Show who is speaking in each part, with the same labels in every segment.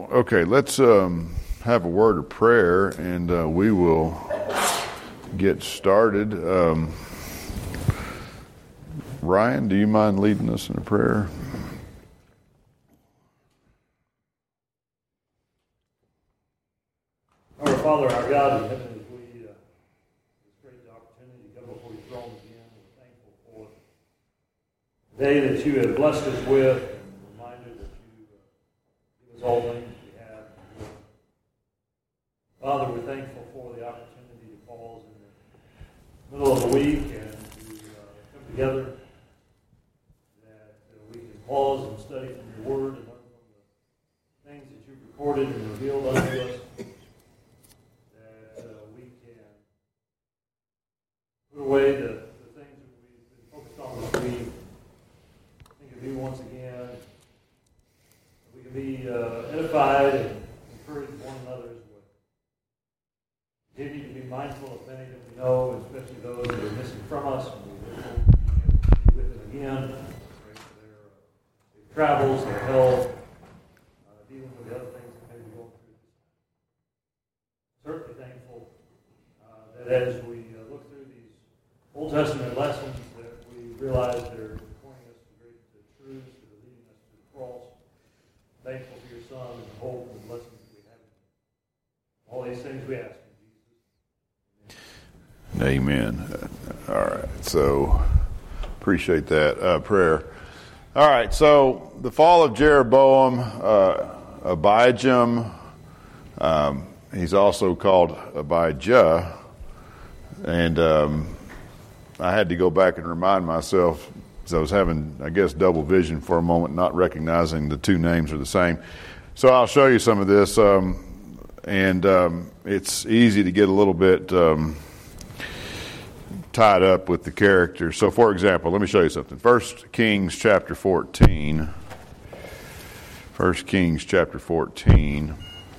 Speaker 1: Okay, let's have a word of prayer, and we will get started. Ryan, do you mind leading us in a prayer?
Speaker 2: Our Father, our God in heaven, as we this great opportunity to come before your throne again, we're thankful for the day that you have blessed us with, and a reminder that you give us all things we have. Father, we're thankful for the opportunity to pause in the middle of the week and to come together, that we can pause and study from your word and learn from the things that you've recorded and revealed unto us. Put away the things that we've been focused on this week. Think of you once again. We can be edified and encourage one another as well. Continue to be mindful of many that we know, especially those that are missing from us. And we hope to be with them again. Pray for their travels, their health, dealing with the other things that may be going through. Certainly thankful that as we look through these Old Testament lessons, that we realize they're pointing us to great truths that are leading us to the cross. Thankful for your Son and the hope and the lessons that we have in him. All these things we ask in Jesus' name.
Speaker 1: Amen. All right, so appreciate that prayer. All right, so the fall of Jeroboam, Abijam, he's also called Abijah, and I had to go back and remind myself, because I was having, I guess, double vision for a moment, not recognizing the two names are the same. So I'll show you some of this, and it's easy to get a little bit tied up with the characters. So, for example, let me show you something. 1 Kings chapter 14. 1 Kings chapter 14.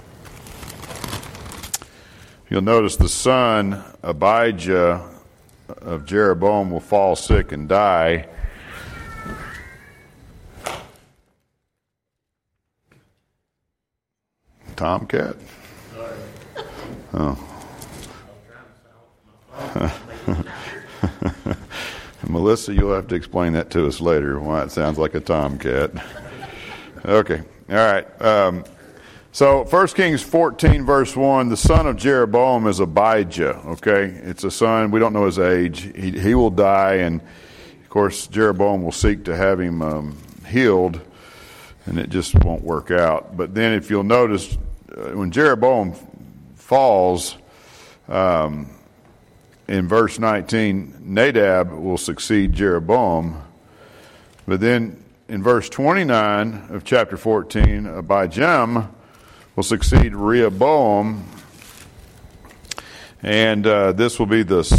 Speaker 1: You'll notice the son, Abijah, of Jeroboam will fall sick and die. Tomcat?
Speaker 2: Sorry.
Speaker 1: Oh. Melissa, you'll have to explain that to us later, why it sounds like a tomcat. Okay. All right. So 1 Kings 14, verse 1, the son of Jeroboam is Abijah, okay? It's a son. We don't know his age. He will die, and, of course, Jeroboam will seek to have him healed, and it just won't work out. But then if you'll notice, when Jeroboam falls, in verse 19, Nadab will succeed Jeroboam. But then in verse 29 of chapter 14, Abijam will succeed Rehoboam, and this will be the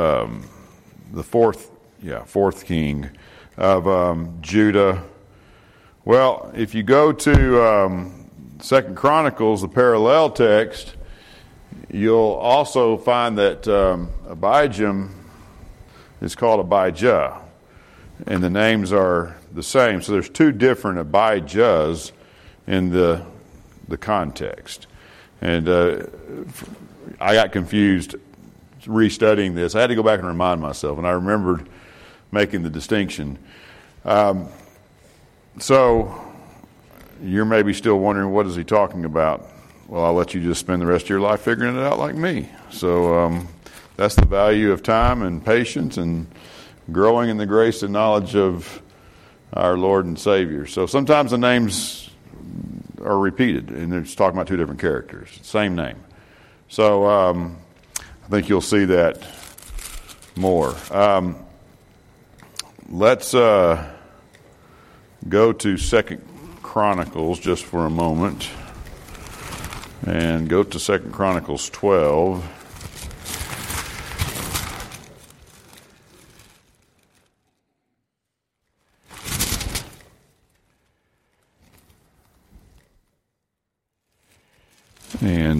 Speaker 1: fourth king of Judah. Well, if you go to 2 Chronicles, the parallel text, you'll also find that Abijam is called Abijah, and the names are the same. So there's two different Abijahs in the context. And I got confused restudying this. I had to go back and remind myself, and I remembered making the distinction. So you're maybe still wondering, what is he talking about? Well, I'll let you just spend the rest of your life figuring it out like me. So that's the value of time and patience and growing in the grace and knowledge of our Lord and Savior. So sometimes the names are repeated, and it's talking about two different characters, same name. So I think you'll see that more. Let's go to 2 Chronicles just for a moment, and go to 2 Chronicles 12. And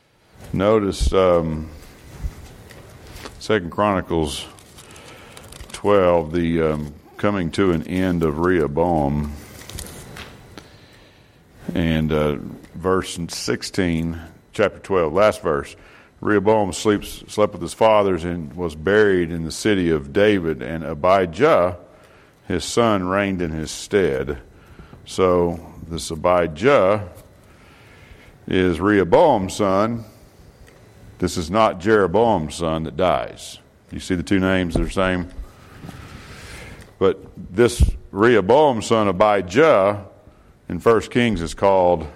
Speaker 1: notice 2 Chronicles 12, the coming to an end of Rehoboam. And verse 16, chapter 12, last verse. Rehoboam slept with his fathers and was buried in the city of David, and Abijah, his son, reigned in his stead. So this Abijah is Rehoboam's son. This is not Jeroboam's son that dies. You see the two names, they're the same. But this Rehoboam's son, Abijah, in 1 Kings is called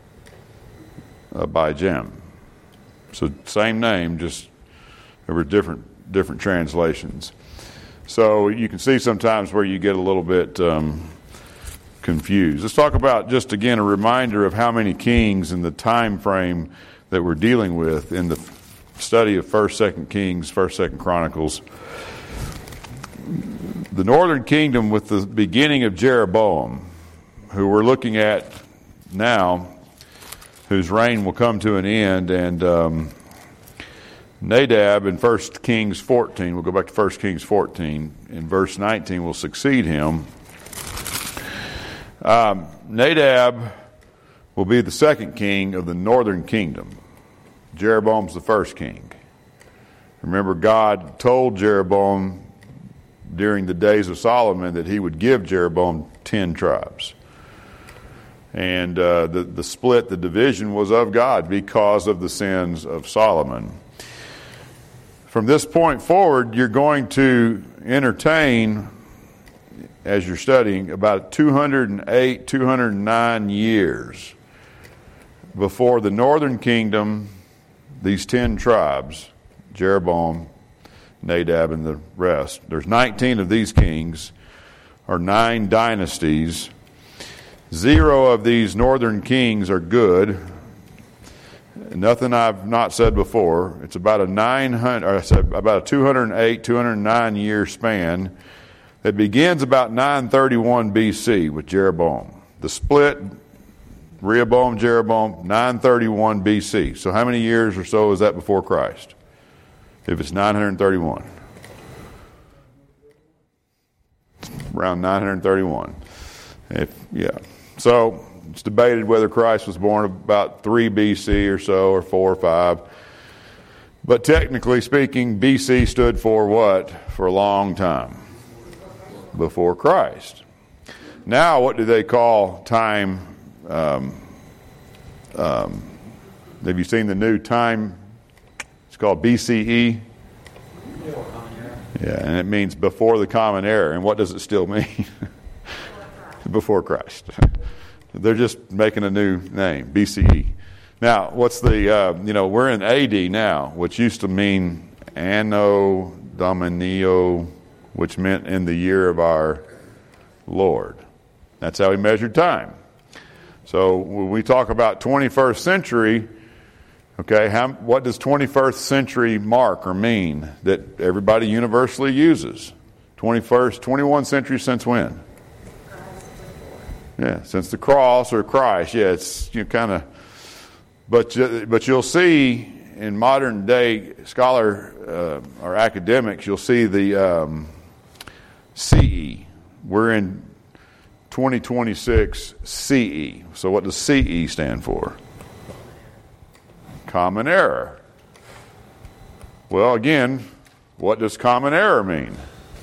Speaker 1: Abijam. So same name, just there were different translations. So you can see sometimes where you get a little bit confused. Let's talk about, just again, a reminder of how many kings and the time frame that we're dealing with in the study of 1st, 2nd Kings, 1st, 2nd Chronicles. The northern kingdom, with the beginning of Jeroboam, who we're looking at now, whose reign will come to an end, and Nadab in 1 Kings 14, we'll go back to 1 Kings 14, in verse 19 will succeed him. Nadab will be the second king of the northern kingdom. Jeroboam's the first king. Remember, God told Jeroboam during the days of Solomon that he would give Jeroboam 10 tribes. And the split, the division was of God because of the sins of Solomon. From this point forward, you're going to entertain, as you're studying, about 208, 209 years before the northern kingdom, these 10 tribes, Jeroboam, Nadab, and the rest. There's 19 of these kings, or 9 dynasties. 0 of these northern kings are good. Nothing I've not said before. It's about a 208, 209 year span that begins about 931 BC with Jeroboam. The split, Rehoboam, Jeroboam, 931 BC. So how many years or so is that before Christ? If it's 931. Around 931. So it's debated whether Christ was born about 3 BC or so, or 4 or 5. But technically speaking, BC stood for what? For a long time. Before Christ. Now, what do they call time? Have you seen the new time? It's called BCE. Yeah, and it means before the common era. And what does it still mean? Before Christ. They're just making a new name, BCE. Now, what's the, we're in AD now, which used to mean Anno Domini, which meant in the year of our Lord. That's how we measured time. So when we talk about 21st century, okay, what does 21st century mark or mean that everybody universally uses? 21st century since when? Yeah, since the cross or Christ. Yeah, it's kind of, but you'll see in modern day scholar or academics, you'll see the CE. We're in 2026 CE. So what does CE stand for? Common era. Well, again, what does common era mean?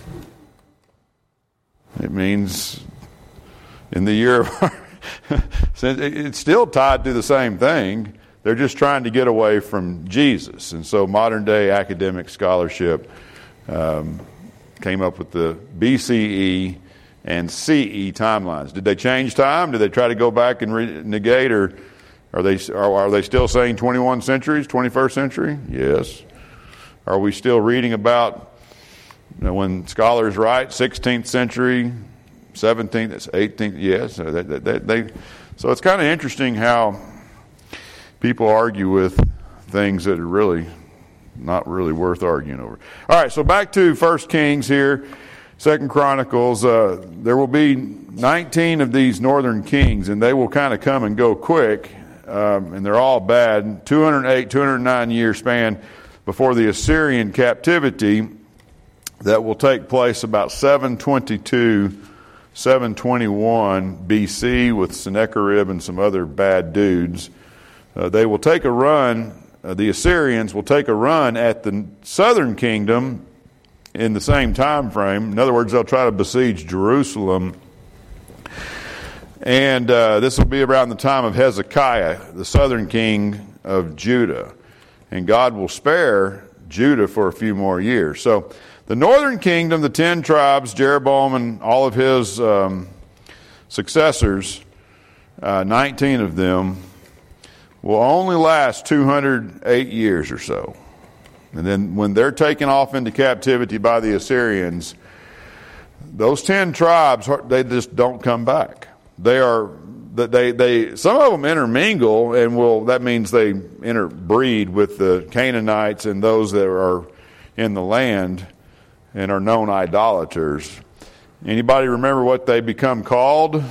Speaker 1: It means in the year of our, it's still tied to the same thing. They're just trying to get away from Jesus. And so modern day academic scholarship came up with the BCE and CE timelines. Did they change time? Did they try to go back and negate, or are they still saying 21 centuries, 21st century? Yes. Are we still reading about when scholars write 16th century, 17th, 18th? Yes. So it's kind of interesting how people argue with things that are really not really worth arguing over. All right, so back to 1 Kings here, 2 Chronicles. There will be 19 of these northern kings, and they will kind of come and go quick, and they're all bad. 208, 209 year span before the Assyrian captivity. that will take place about 722, 721 BC with Sennacherib and some other bad dudes. They will take a run, the Assyrians will take a run at the southern kingdom in the same time frame. In other words, they'll try to besiege Jerusalem. And this will be around the time of Hezekiah, the southern king of Judah. And God will spare Judah for a few more years. So the northern kingdom, the 10 tribes, Jeroboam and all of his successors, 19 of them, will only last 208 years or so. And then when they're taken off into captivity by the Assyrians, those 10 tribes, they just don't come back. They some of them intermingle, and that means they interbreed with the Canaanites and those that are in the land and are known idolaters. Anybody remember what they become called?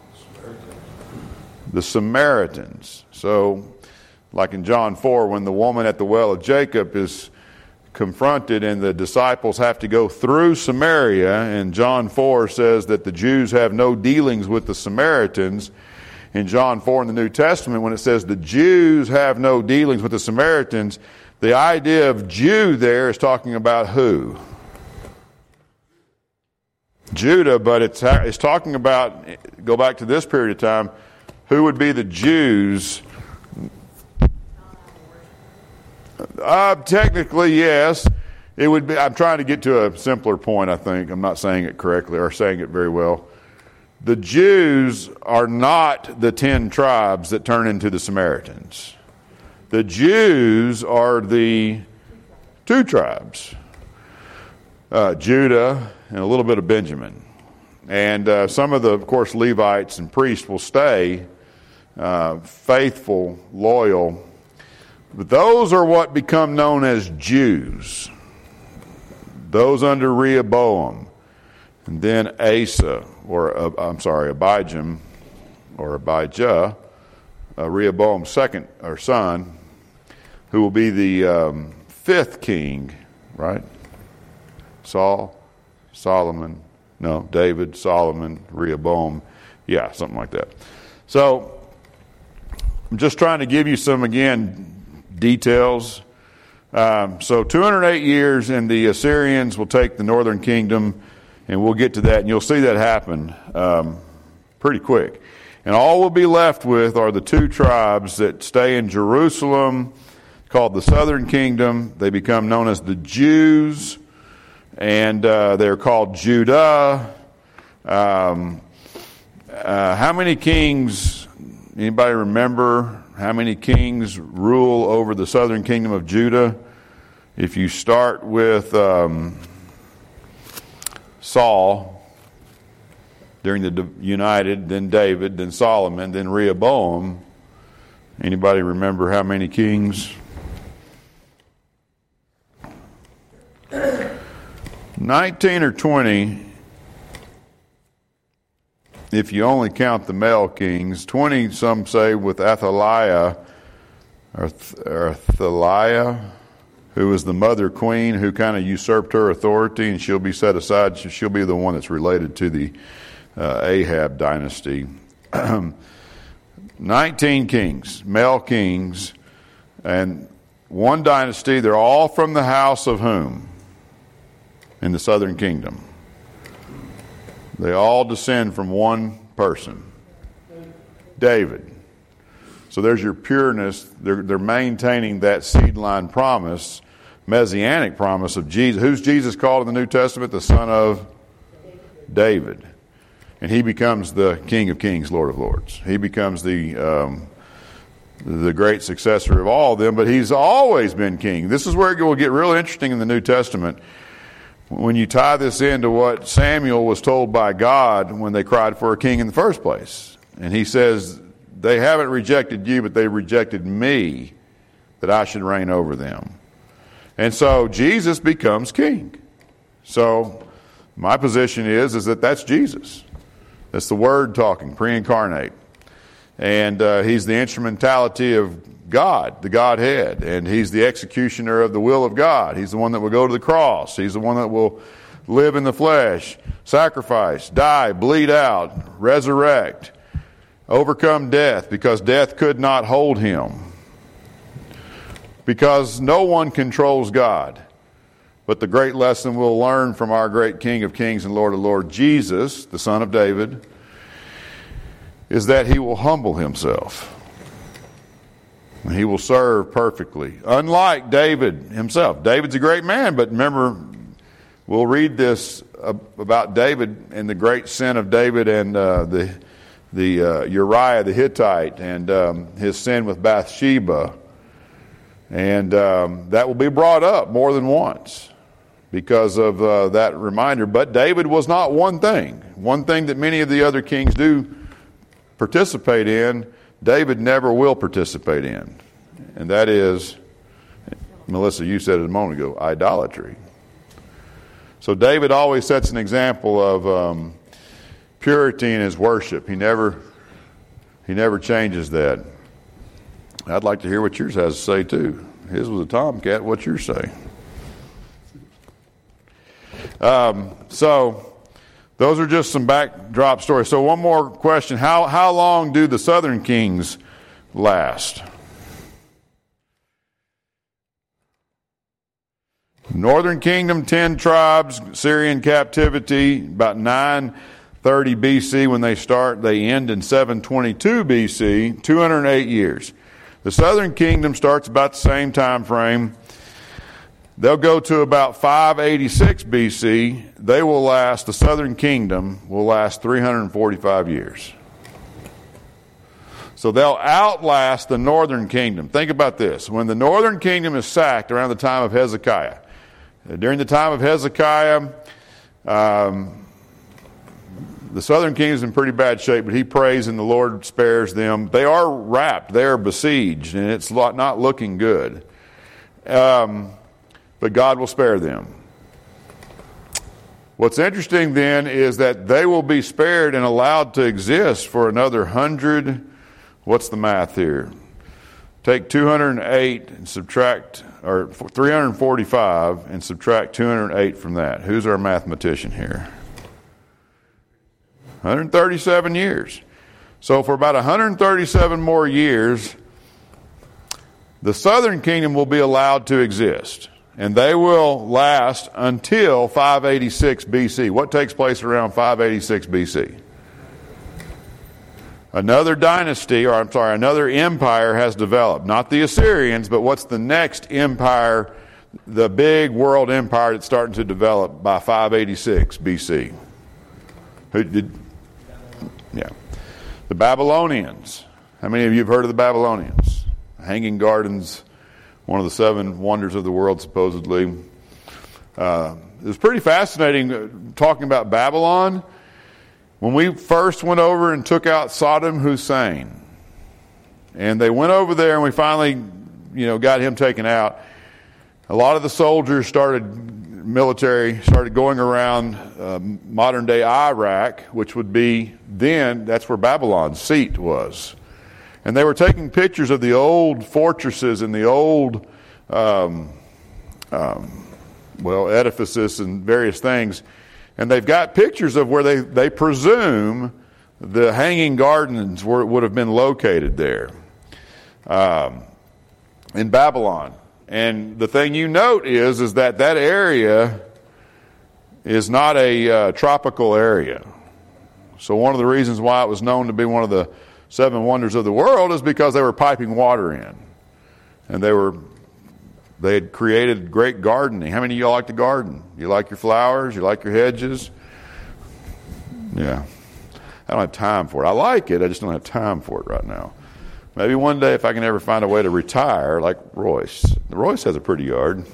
Speaker 1: The Samaritans. So, like in John 4, when the woman at the well of Jacob is confronted and the disciples have to go through Samaria, and John 4 says that the Jews have no dealings with the Samaritans. In John 4 in the New Testament, when it says the Jews have no dealings with the Samaritans, the idea of Jew there is talking about who? Judah, but it's talking about, go back to this period of time, who would be the Jews? Technically, yes. It would be. I'm trying to get to a simpler point, I think. I'm not saying it correctly or saying it very well. The Jews are not the 10 tribes that turn into the Samaritans. The Jews are the 2 tribes, Judah and a little bit of Benjamin. And some of the, of course, Levites and priests will stay faithful, loyal. But those are what become known as Jews. Those under Rehoboam. And then Asa, Abijam, or Abijah, Rehoboam's second or son, who will be the 5th king, right? David, Solomon, Rehoboam. Yeah, something like that. So, I'm just trying to give you some, again, details. So 208 years, and the Assyrians will take the northern kingdom, and we'll get to that, and you'll see that happen pretty quick. And all we'll be left with are the 2 tribes that stay in Jerusalem, called the southern kingdom. They become known as the Jews, and they're called Judah. How many kings, anybody remember how many kings rule over the southern kingdom of Judah? If you start with Saul during the United, then David, then Solomon, then Rehoboam, anybody remember how many kings? 19 or 20, if you only count the male kings. 20, some say, with Athaliah, who is the mother queen, who kind of usurped her authority, and she'll be set aside. She'll be the one that's related to the Ahab dynasty. 19 kings, male kings, and one dynasty. They're all from the house of whom? In the southern kingdom. They all descend from one person, David. So there's your pureness. They're maintaining that seed line promise, messianic promise of Jesus. Who's Jesus called in the New Testament? The son of David. And he becomes the King of Kings, Lord of Lords. He becomes the great successor of all of them, but he's always been king. This is where it will get real interesting in the New Testament. When you tie this into what Samuel was told by God when they cried for a king in the first place. And he says, they haven't rejected you, but they rejected me, that I should reign over them. And so Jesus becomes king. So my position is that that's Jesus. That's the Word talking, pre-incarnate. And he's the instrumentality of God, the Godhead, and he's the executioner of the will of God. He's the one that will go to the cross. He's the one that will live in the flesh, sacrifice, die, bleed out, resurrect, overcome death because death could not hold him. Because no one controls God. But the great lesson we'll learn from our great King of Kings and Lord of Lords, Jesus, the Son of David, is that he will humble himself. And he will serve perfectly. Unlike David himself. David's a great man, but remember, we'll read this about David and the great sin of David and the Uriah the Hittite and his sin with Bathsheba. And that will be brought up more than once because of that reminder. But David was not one thing. One thing that many of the other kings do participate in, David never will participate in. And that is, Melissa, you said it a moment ago, idolatry. So David always sets an example of purity in his worship. He never changes that. I'd like to hear what yours has to say too. His was a tomcat. What's yours say? So those are just some backdrop stories. So one more question: How long do the southern kings last? Northern kingdom, 10 tribes, Syrian captivity, about 930 BC when they start. They end in 722 BC, 208 years. The southern kingdom starts about the same time frame. They'll go to about 586 BC. They will last, the southern kingdom will last 345 years. So they'll outlast the northern kingdom. Think about this. When the northern kingdom is sacked around the time of Hezekiah, during the time of Hezekiah, the southern kingdom is in pretty bad shape, but he prays and the Lord spares them. They are wrapped. They are besieged, and it's not looking good. But God will spare them. What's interesting then is that they will be spared and allowed to exist for another 100. What's the math here? Take 208 and subtract, or 345 and subtract 208 from that. Who's our mathematician here? 137 years. So for about 137 more years, the southern kingdom will be allowed to exist. And they will last until 586 BC. What takes place around 586 BC? Another dynasty, another empire has developed. Not the Assyrians, but what's the next empire, the big world empire that's starting to develop by 586 BC? Yeah. The Babylonians. How many of you have heard of the Babylonians? Hanging Gardens, one of the 7 wonders of the world, supposedly. It was pretty fascinating talking about Babylon. When we first went over and took out Saddam Hussein, and they went over there and we finally, got him taken out, a lot of the soldiers started going around modern-day Iraq, which would be then, that's where Babylon's seat was. And they were taking pictures of the old fortresses and the old, edifices and various things. And they've got pictures of where they presume the Hanging Gardens would have been located there in Babylon. And the thing you note is that area is not a tropical area. So one of the reasons why it was known to be one of the 7 wonders of the world is because they were piping water in. And they had created great gardening. How many of y'all like to garden? You like your flowers? You like your hedges? Yeah. I don't have time for it. I like it. I just don't have time for it right now. Maybe one day if I can ever find a way to retire like Royce. Royce has a pretty yard.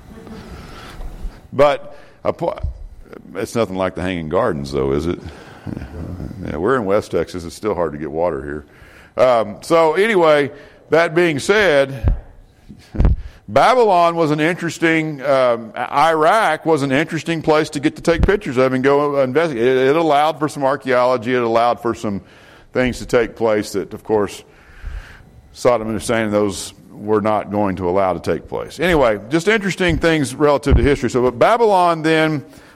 Speaker 1: But it's nothing like the Hanging Gardens, though, is it? Yeah, we're in West Texas. It's still hard to get water here. So anyway, that being said, Babylon was an interesting, Iraq was an interesting place to get to take pictures of and go investigate. It allowed for some archaeology. It allowed for some things to take place that, of course, Saddam Hussein and those were not going to allow to take place. Anyway, just interesting things relative to history. So but Babylon then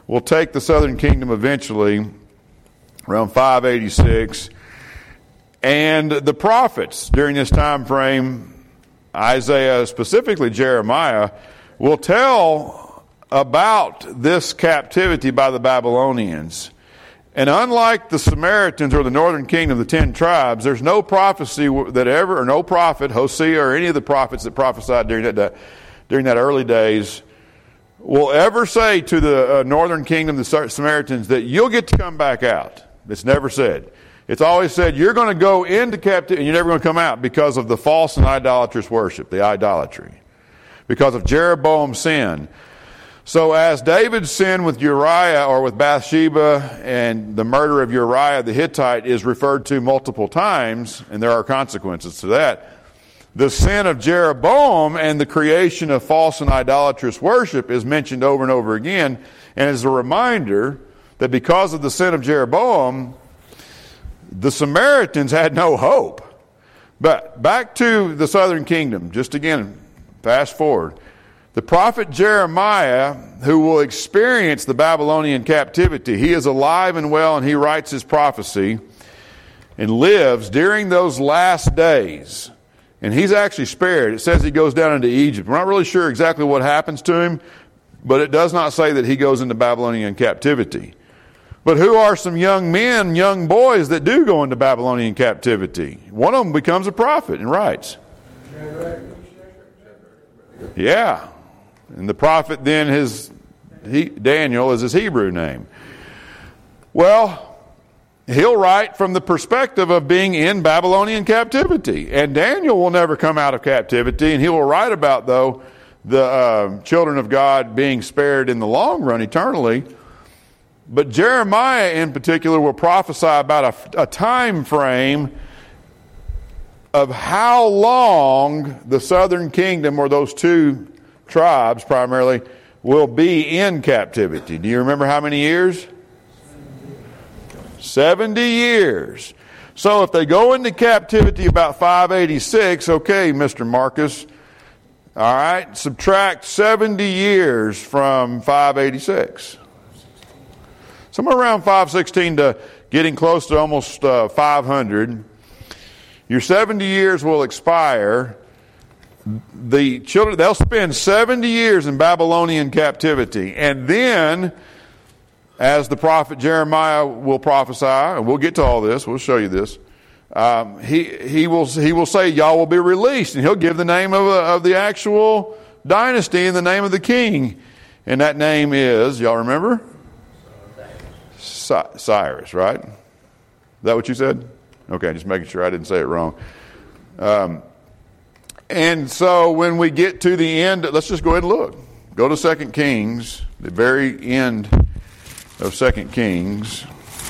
Speaker 1: will take the southern kingdom eventually, around 586. And the prophets during this time frame, Isaiah, specifically Jeremiah, will tell about this captivity by the Babylonians. And unlike the Samaritans or the northern kingdom, the 10 tribes, there's no prophecy that ever, or no prophet, Hosea, or any of the prophets that prophesied during that early days, will ever say to the northern kingdom, the Samaritans, that you'll get to come back out. It's never said. It's always said you're going to go into captivity and you're never going to come out because of the false and idolatrous worship, the idolatry, because of Jeroboam's sin. So as David's sin with Uriah or with Bathsheba and the murder of Uriah the Hittite is referred to multiple times, and there are consequences to that, the sin of Jeroboam and the creation of false and idolatrous worship is mentioned over and over again, and is a reminder that because of the sin of Jeroboam, the Samaritans had no hope. But back to the southern kingdom, just again, fast forward. The prophet Jeremiah, who will experience the Babylonian captivity, he is alive and well, and he writes his prophecy and lives during those last days. And he's actually spared. It says he goes down into Egypt. We're not really sure exactly what happens to him, but it does not say that he goes into Babylonian captivity. But who are some young men, young boys that do go into Babylonian captivity? One of them becomes a prophet and writes. Yeah. And the prophet then, Daniel is his Hebrew name. Well, he'll write from the perspective of being in Babylonian captivity. And Daniel will never come out of captivity, and he will write about, though, the children of God being spared in the long run eternally. But Jeremiah in particular will prophesy about a time frame of how long the southern kingdom, or those two tribes primarily, will be in captivity. Do you remember how many years? 70 years. So if they go into captivity about 586, okay, Mr. Marcus, all right, subtract 70 years from 586. Somewhere around 516 to getting close to almost 500. Your 70 years will expire. The children, they'll spend 70 years in Babylonian captivity. And then, as the prophet Jeremiah will prophesy, and we'll get to all this, we'll show you this, he will say, y'all will be released. And he'll give the name of the actual dynasty and the name of the king. And that name is, y'all remember? Cyrus, right? Is that what you said? Okay, just making sure I didn't say it wrong. And so when we get to the end, let's just go ahead and look. Go to 2 Kings, the very end of 2 Kings.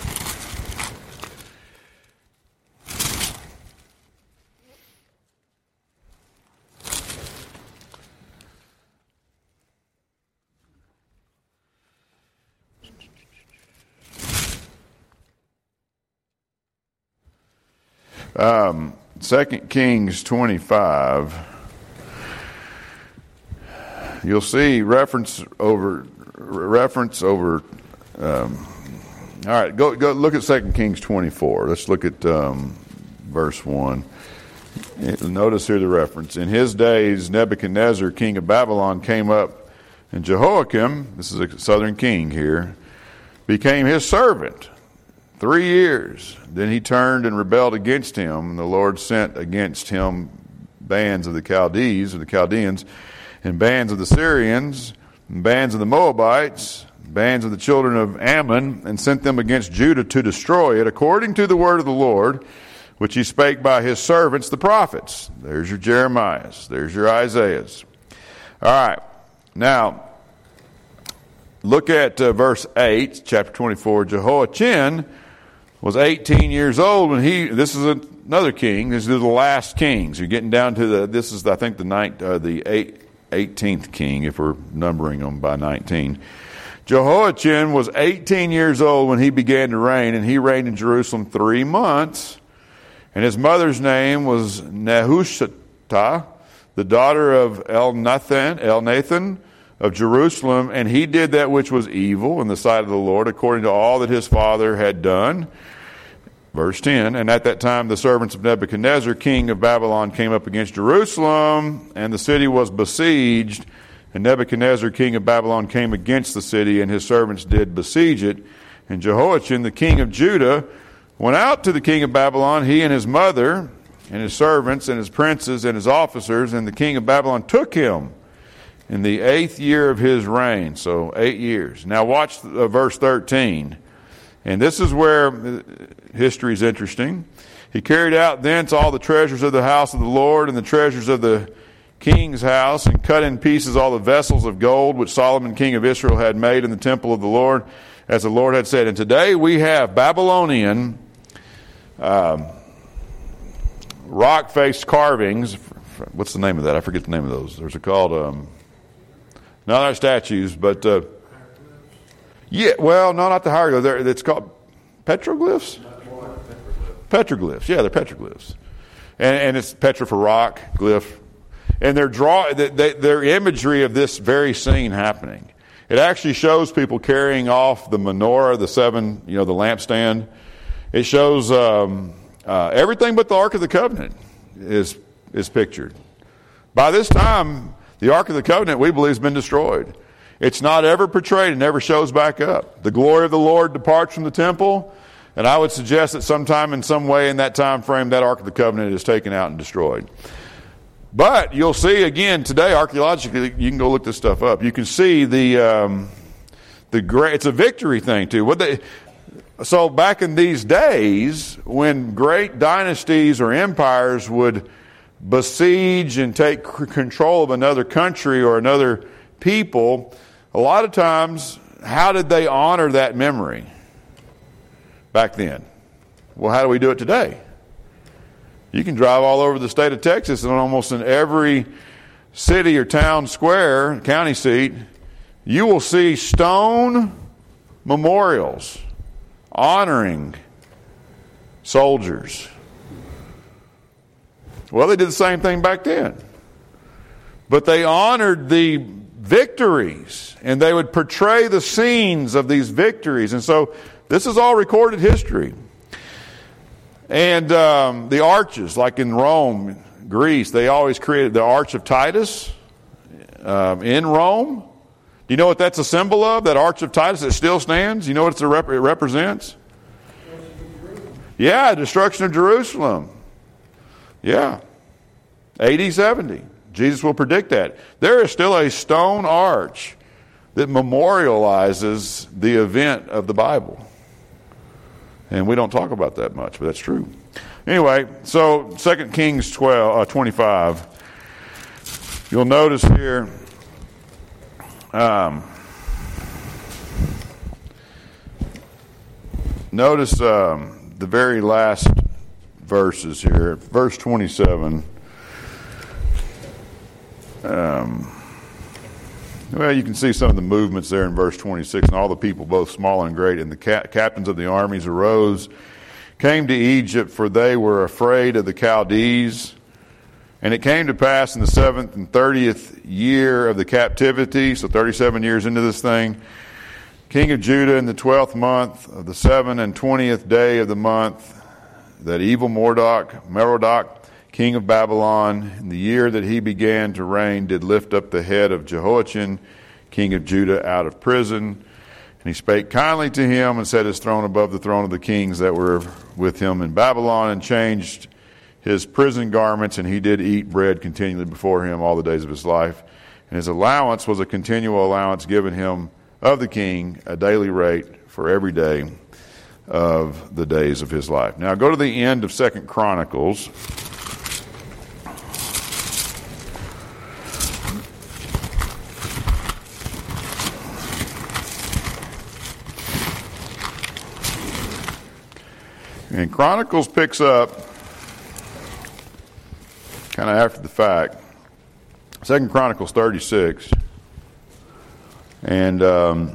Speaker 1: Second Kings 25, you'll see reference over. All right, go look at 2 Kings 24. Let's look at verse 1. Notice here the reference. In his days, Nebuchadnezzar, king of Babylon, came up, and Jehoiakim, this is a southern king here, became his servant 3 years. Then he turned and rebelled against him, and the Lord sent against him bands of the Chaldees, or the Chaldeans, and bands of the Syrians, and bands of the Moabites, bands of the children of Ammon, and sent them against Judah to destroy it, according to the word of the Lord, which he spake by his servants, the prophets. There's your Jeremiahs. There's your Isaiahs. All right. Now, look at verse 8, chapter 24. Jehoiachin was 18 years old when this is another king. This is the last kings. You're getting down to this is, I think, the 18th king, if we're numbering them by 19. Jehoiachin was 18 years old when he began to reign, and he reigned in Jerusalem 3 months. And his mother's name was Nehushta, the daughter of Elnathan of Jerusalem, and he did that which was evil in the sight of the Lord, according to all that his father had done. Verse 10, and at that time the servants of Nebuchadnezzar, king of Babylon, came up against Jerusalem, and the city was besieged. And Nebuchadnezzar, king of Babylon, came against the city, and his servants did besiege it. And Jehoiachin, the king of Judah, went out to the king of Babylon, he and his mother, and his servants, and his princes, and his officers, and the king of Babylon took him in the 8th year of his reign. So 8 years. Now watch verse 13. And this is where history is interesting. He carried out thence all the treasures of the house of the Lord and the treasures of the king's house, and cut in pieces all the vessels of gold which Solomon king of Israel had made in the temple of the Lord, as the Lord had said. And today we have Babylonian rock-faced carvings. What's the name of that? I forget the name of those. There's called, no, they're statues, but, yeah, well, no, not the hieroglyphs. It's called petroglyphs? Petroglyphs, yeah, they're petroglyphs. And it's petra for rock, glyph. And their imagery of this very scene happening. It actually shows people carrying off the menorah, the lampstand. It shows everything but the Ark of the Covenant is pictured. By this time, the Ark of the Covenant, we believe, has been destroyed. It's not ever portrayed and never shows back up. The glory of the Lord departs from the temple, and I would suggest that sometime in some way in that time frame, that Ark of the Covenant is taken out and destroyed. But you'll see again today, archaeologically, you can go look this stuff up. You can see the great. It's a victory thing too. So back in these days, when great dynasties or empires would besiege and take control of another country or another people, a lot of times, how did they honor that memory back then? Well, how do we do it today? You can drive all over the state of Texas, and almost in every city or town square, county seat, you will see stone memorials honoring soldiers. Well, they did the same thing back then. But they honored the victories, and they would portray the scenes of these victories. And so this is all recorded history. And the arches, like in Rome, Greece, they always created the Arch of Titus in Rome. Do you know what that's a symbol of, that Arch of Titus that still stands? You know what it represents? Yeah, destruction of Jerusalem. Yeah. AD 70. Jesus will predict that. There is still a stone arch that memorializes the event of the Bible. And we don't talk about that much, but that's true. Anyway, so 2 Kings 25. You'll notice here, notice the very last verses here. Verse 27. Well, you can see some of the movements there in verse 26. And all the people, both small and great, and the captains of the armies arose, came to Egypt, for they were afraid of the Chaldees. And it came to pass in the 7th and 30th year of the captivity, so 37 years into this thing, king of Judah, in the 12th month of the 7th and 20th day of the month, that evil Merodach, king of Babylon, in the year that he began to reign, did lift up the head of Jehoiachin, king of Judah, out of prison. And he spake kindly to him, and set his throne above the throne of the kings that were with him in Babylon, and changed his prison garments, and he did eat bread continually before him all the days of his life. And his allowance was a continual allowance given him of the king, a daily rate for every day of the days of his life. Now go to the end of 2 Chronicles. And Chronicles picks up kind of after the fact. 2 Chronicles 36. And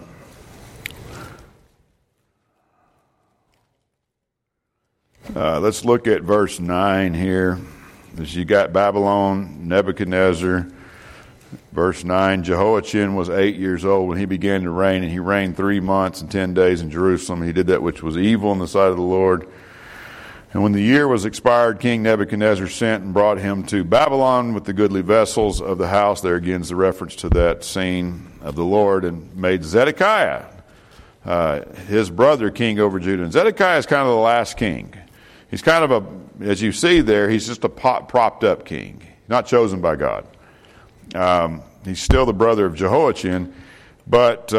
Speaker 1: let's look at verse 9 here. As you got Babylon, Nebuchadnezzar. Verse 9, Jehoiachin was 8 years old when he began to reign, and he reigned 3 months and 10 days in Jerusalem. He did that which was evil in the sight of the Lord. And when the year was expired, King Nebuchadnezzar sent and brought him to Babylon with the goodly vessels of the house. There again is the reference to that scene of the Lord, and made Zedekiah, his brother, king over Judah. And Zedekiah is kind of the last king. He's kind of as you see there, he's just a propped up king, not chosen by God. He's still the brother of Jehoiachin, but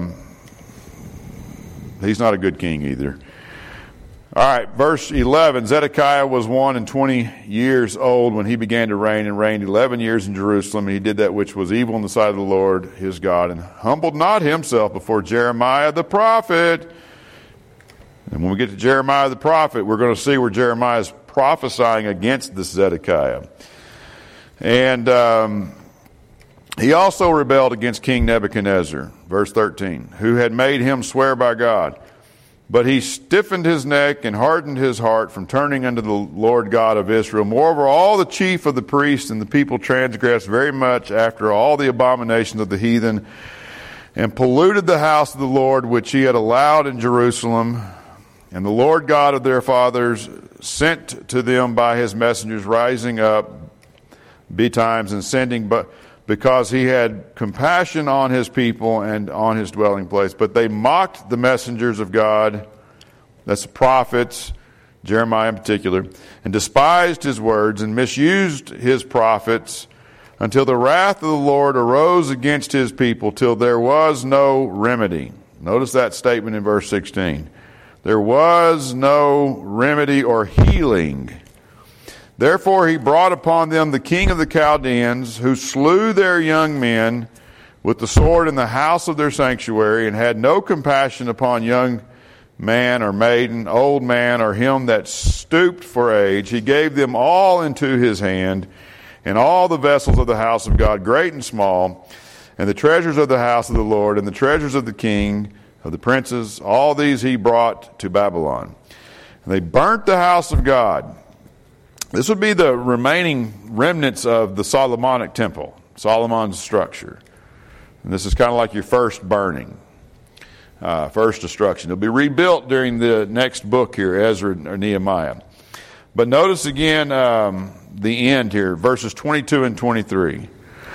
Speaker 1: he's not a good king either. All right, verse 11, Zedekiah was 120 years old when he began to reign, and reigned 11 years in Jerusalem. And he did that which was evil in the sight of the Lord his God, and humbled not himself before Jeremiah the prophet. And when we get to Jeremiah the prophet, we're going to see where Jeremiah is prophesying against this Zedekiah. And he also rebelled against King Nebuchadnezzar, verse 13, who had made him swear by God. But he stiffened his neck and hardened his heart from turning unto the Lord God of Israel. Moreover, all the chief of the priests and the people transgressed very much after all the abominations of the heathen, and polluted the house of the Lord which he had allowed in Jerusalem. And the Lord God of their fathers sent to them by his messengers, rising up betimes and sending, but because he had compassion on his people and on his dwelling place. But they mocked the messengers of God, that's the prophets, Jeremiah in particular, and despised his words and misused his prophets, until the wrath of the Lord arose against his people, till there was no remedy. Notice that statement in verse 16. There was no remedy or healing. Therefore he brought upon them the king of the Chaldeans, who slew their young men with the sword in the house of their sanctuary, and had no compassion upon young man or maiden, old man, or him that stooped for age. He gave them all into his hand, and all the vessels of the house of God, great and small, and the treasures of the house of the Lord, and the treasures of the king, of the princes, all these he brought to Babylon. And they burnt the house of God. This would be the remaining remnants of the Solomonic temple, Solomon's structure. And this is kind of like your first burning, first destruction. It'll be rebuilt during the next book here, Ezra or Nehemiah. But notice again the end here, verses 22 and 23.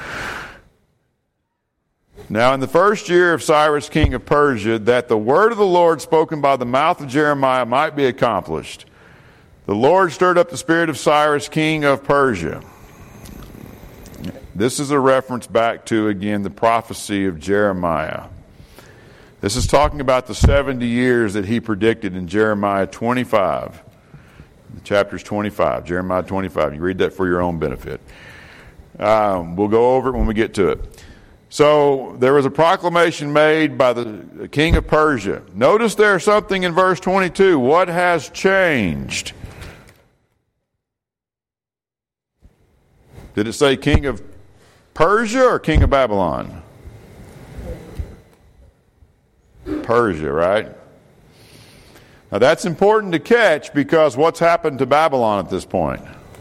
Speaker 1: Now in the first year of Cyrus king of Persia, that the word of the Lord spoken by the mouth of Jeremiah might be accomplished, the Lord stirred up the spirit of Cyrus, king of Persia. This is a reference back to, again, the prophecy of Jeremiah. This is talking about the 70 years that he predicted in Jeremiah 25. Chapters 25, Jeremiah 25. You read that for your own benefit. We'll go over it when we get to it. So there was a proclamation made by the king of Persia. Notice there's something in verse 22. What has changed? Did it say king of Persia or king of Babylon? Persia, right? Now that's important to catch, because what's happened to Babylon at this point?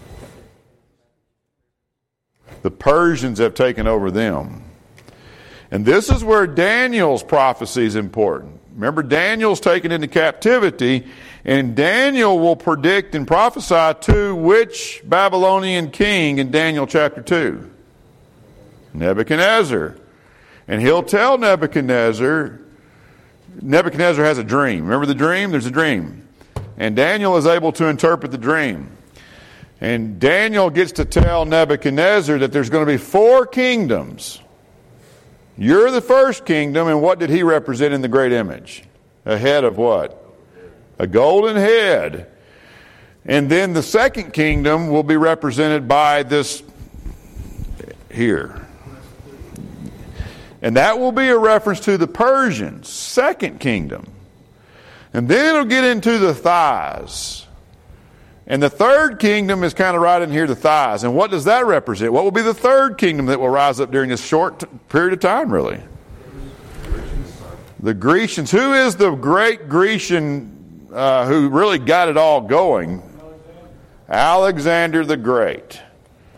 Speaker 1: The Persians have taken over them. And this is where Daniel's prophecy is important. Remember, Daniel's taken into captivity, and Daniel will predict and prophesy to which Babylonian king in Daniel chapter 2? Nebuchadnezzar. And he'll tell Nebuchadnezzar has a dream. Remember the dream? There's a dream. And Daniel is able to interpret the dream. And Daniel gets to tell Nebuchadnezzar that there's going to be 4 kingdoms. You're the first kingdom, and what did he represent in the great image? A head of what? A golden head. And then the second kingdom will be represented by this here. And that will be a reference to the Persians' second kingdom. And then it'll get into the thighs. And the third kingdom is kind of right in here, the thighs. And what does that represent? What will be the third kingdom that will rise up during this short period of time, really? The Grecians. Who is the great Grecian who really got it all going? Alexander the Great.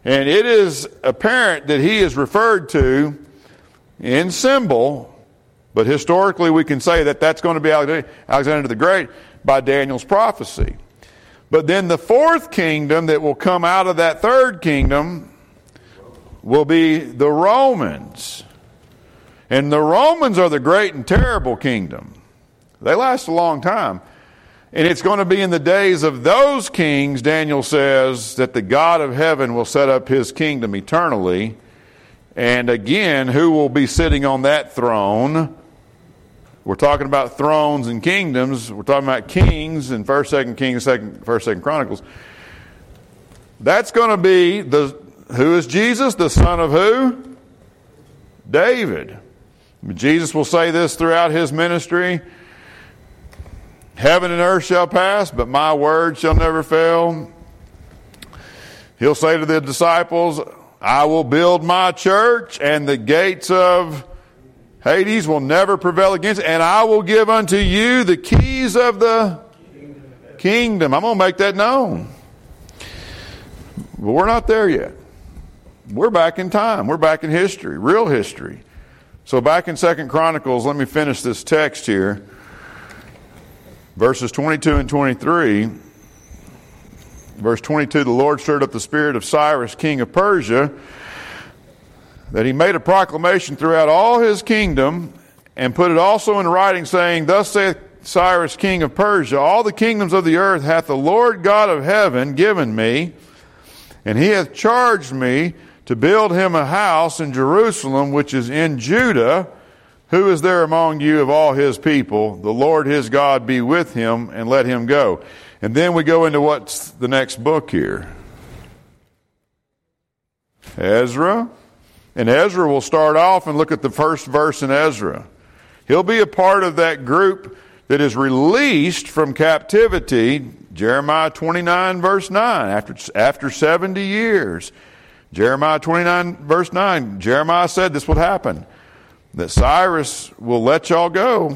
Speaker 1: And it is apparent that he is referred to in symbol, but historically we can say that that's going to be Alexander the Great by Daniel's prophecy. But then the fourth kingdom that will come out of that third kingdom will be the Romans. And the Romans are the great and terrible kingdom. They last a long time. And it's going to be in the days of those kings, Daniel says, that the God of heaven will set up his kingdom eternally. And again, who will be sitting on that throne? We're talking about thrones and kingdoms. We're talking about kings in 1st, 2nd Kings, 1st, 2nd Chronicles. That's going to be who is Jesus? The son of who? David. Jesus will say this throughout his ministry. Heaven and earth shall pass, but my word shall never fail. He'll say to the disciples, I will build my church, and the gates of Hades will never prevail against it, and I will give unto you the keys of the kingdom. I'm going to make that known. But we're not there yet. We're back in time. We're back in history, real history. So back in 2nd Chronicles, let me finish this text here. Verses 22 and 23. Verse 22, the Lord stirred up the spirit of Cyrus, king of Persia, that he made a proclamation throughout all his kingdom, and put it also in writing, saying, Thus saith Cyrus, king of Persia, all the kingdoms of the earth hath the Lord God of heaven given me, and he hath charged me to build him a house in Jerusalem, which is in Judah. Who is there among you of all his people? The Lord his God be with him, and let him go. And then we go into what's the next book here? Ezra. And Ezra will start off and look at the first verse in Ezra. He'll be a part of that group that is released from captivity. Jeremiah 29 verse 9, after 70 years. Jeremiah 29 verse 9, Jeremiah said this would happen, that Cyrus will let y'all go.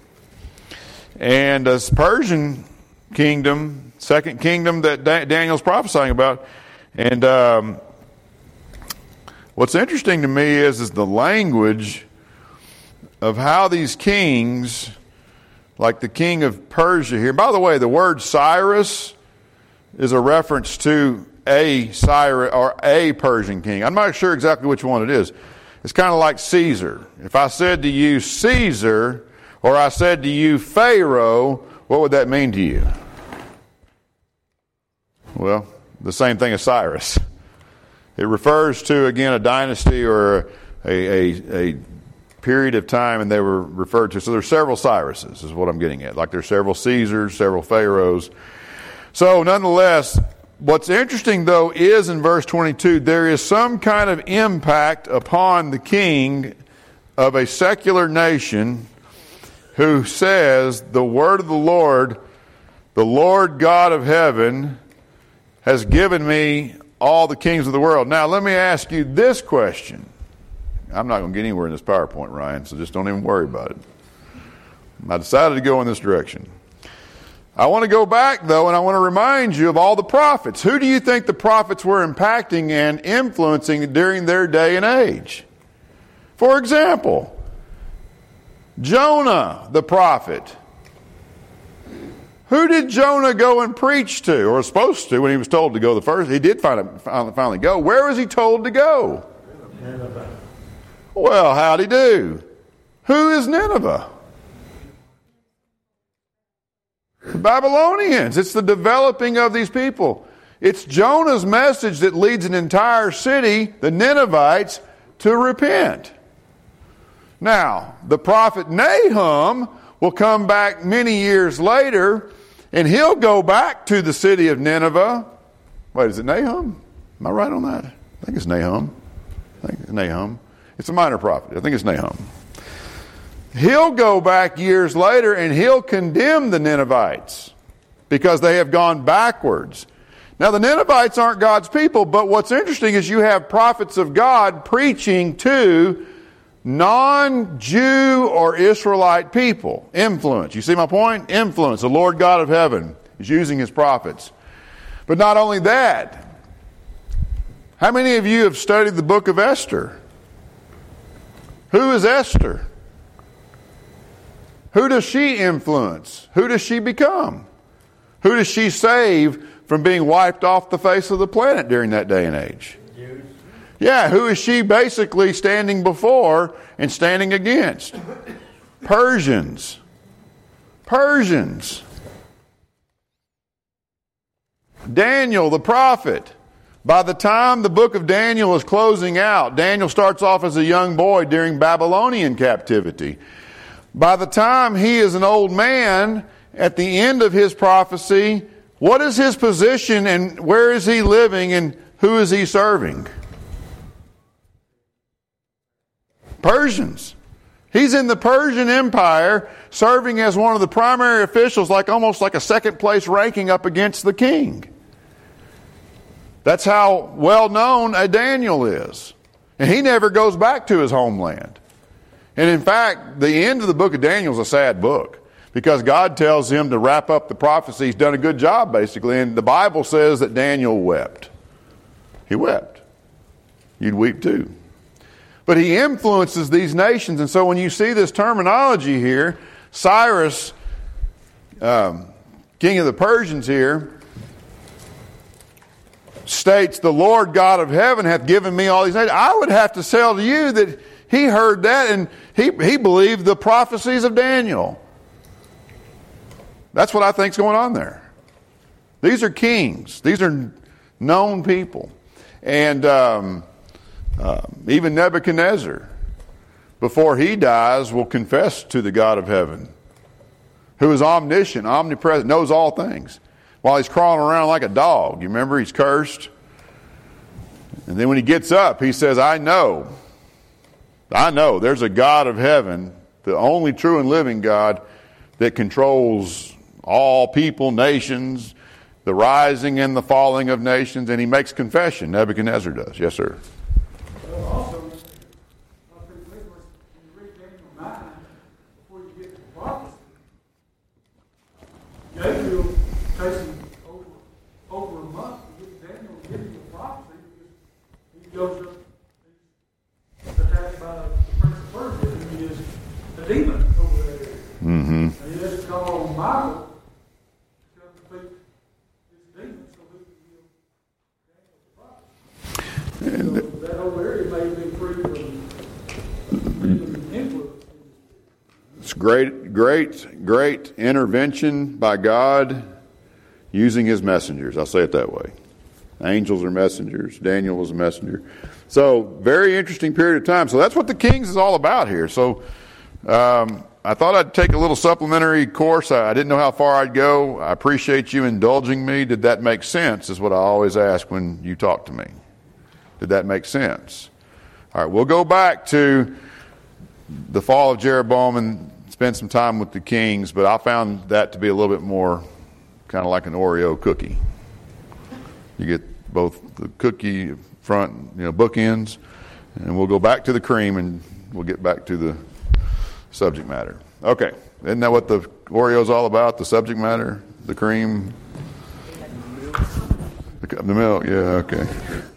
Speaker 1: And this Persian kingdom, second kingdom that Daniel's prophesying about. And what's interesting to me is the language of how these kings, like the king of Persia here. By the way, the word Cyrus is a reference to a Cyrus or a Persian king. I'm not sure exactly which one it is. It's kind of like Caesar. If I said to you Caesar, or I said to you Pharaoh, what would that mean to you? Well, the same thing as Cyrus. It refers to, again, a dynasty or a period of time, and they were referred to. So there's several Cyruses, is what I'm getting at. Like there's several Caesars, several Pharaohs. So nonetheless, what's interesting, though, is in verse 22, there is some kind of impact upon the king of a secular nation who says, the word of the Lord God of heaven, has given me all the kings of the world. Now, let me ask you this question. I'm not going to get anywhere in this PowerPoint, Ryan, so just don't even worry about it. I decided to go in this direction. I want to go back, though, and I want to remind you of all the prophets. Who do you think the prophets were impacting and influencing during their day and age? For example, Jonah, the prophet. Who did Jonah go and preach to, or was supposed to when he was told to go the first? He did finally go. Where was he told to go? Nineveh. Well, how'd he do? Who is Nineveh? The Babylonians. It's the developing of these people. It's Jonah's message that leads an entire city, the Ninevites, to repent. Now, the prophet Nahum will come back many years later, and he'll go back to the city of Nineveh. Wait, is it Nahum? Am I right on that? I think it's Nahum. It's a minor prophet. I think it's Nahum. He'll go back years later and he'll condemn the Ninevites because they have gone backwards. Now, the Ninevites aren't God's people, but what's interesting is you have prophets of God preaching to non-Jew or Israelite people. Influence. You see my point? Influence. The Lord God of heaven is using his prophets. But not only that, How many of you have studied the book of Esther? Who is Esther? Who does she influence? Who does she become? Who does she save from being wiped off the face of the planet during that day and age?
Speaker 2: Jews.
Speaker 1: Yeah, who is she basically standing before and standing against? Persians. Persians. Daniel, the prophet. By the time the book of Daniel is closing out, Daniel starts off as a young boy during Babylonian captivity. By the time he is an old man, at the end of his prophecy, what is his position and where is he living and who is he serving? Persians. He's in the Persian Empire, serving as one of the primary officials, almost like a second place ranking up against the king. That's how well known a Daniel is. And he never goes back to his homeland. And in fact, the end of the book of Daniel is a sad book, because God tells him to wrap up the prophecy. He's done a good job, basically. And the Bible says that Daniel wept. He wept. You'd weep too. But he influences these nations. And so when you see this terminology here, Cyrus, king of the Persians here, states, the Lord God of heaven hath given me all these nations. I would have to tell you that he heard that and he believed the prophecies of Daniel. That's what I think is going on there. These are kings. These are known people. And even Nebuchadnezzar, before he dies, will confess to the God of heaven, who is omniscient, omnipresent, knows all things, while he's crawling around like a dog. You remember, he's cursed. And then when he gets up, he says, I know there's a God of heaven, the only true and living God, that controls all people, nations, the rising and the falling of nations. And he makes confession. Nebuchadnezzar does. Yes, sir.
Speaker 3: Also, when you read Daniel 9, before you get to the prophecy, Gabriel takes him over a month to get Daniel to give him the prophecy, because he goes up, he's attacked by the prince of Persia, and he is a demon over there.
Speaker 1: Mm-hmm.
Speaker 3: And he has to call on Michael to come defeat this demon so he can give Daniel the prophecy. So that whole area may have been free from demon influence.
Speaker 1: It's great intervention by God using his messengers. I'll say it that way. Angels are messengers. Daniel was a messenger. So, very interesting period of time. So that's what the Kings is all about here. So, I thought I'd take a little supplementary course. I didn't know how far I'd go. I appreciate you indulging me. Did that make sense, is what I always ask when you talk to me. Did that make sense? All right, we'll go back to the fall of Jeroboam and spend some time with the kings, but I found that to be a little bit more kind of like an Oreo cookie. You get both the cookie front, bookends, and we'll go back to the cream and we'll get back to the subject matter. Okay, isn't that what the Oreo's all about? The subject matter, the cream, the milk. Yeah, okay.